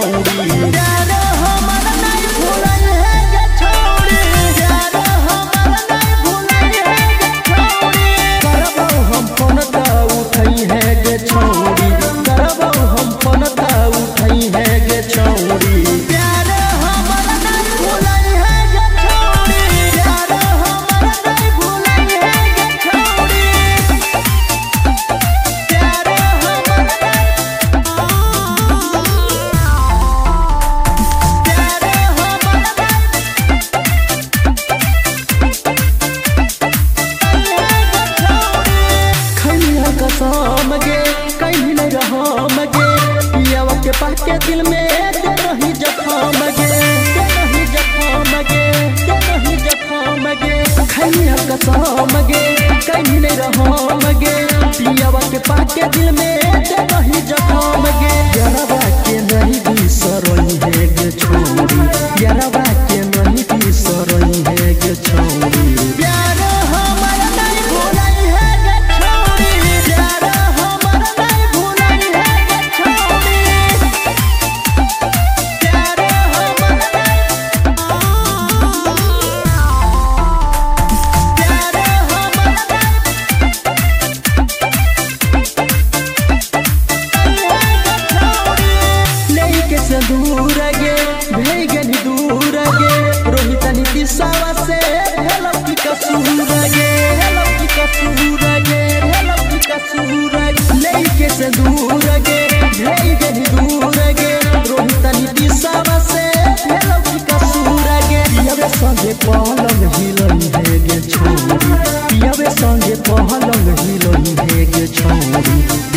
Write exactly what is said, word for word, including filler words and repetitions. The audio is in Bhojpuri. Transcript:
छौड़ी यार हमर नहीं भूलई है गे छौड़ी यार हमर नहीं भूलई है गे छौड़ी करबौ हम फोन त उठई है गे छौड़ी करबौ हम फोन त उठई है गे छौड़ी यार हमर नहीं भूलई है गे छौड़ी यार हमर नहीं भूलई है गे छौड़ी यार हमर कसम गे कहीं नहीं रहम गे पियावा के पास के दिल में दे रही जखम गे दे रही जखम गे दे रही जखम गे खैनी कसम गे कहीं नहीं रहम गे पियावा के पास के दिल में दे रही जखम गे यारवा के नहीं बिसरई है गे छोड़ी यारवा के नहीं बिसरई है गे छोड़ी प्यार हमर नहीं भूलई है गे छोड़ी प्यार हमर नहीं भूलई है गे छोड़ी प्यार हमर नहीं प्यार हमर लेके से दूर गे भेई गेली दूर गे रोहित नीति सावा से हेलो की कसूर गे हेलो की कसूर गे हेलो की कसूर लेके से दूर गे भेई गेली दूर गे रोहित नीति सावा से हेलो की कसूर गे पियावे संगे पहलंग हिलई है गे छोड़ी पियावे संगे पहलंग हिलई है गे छोड़ी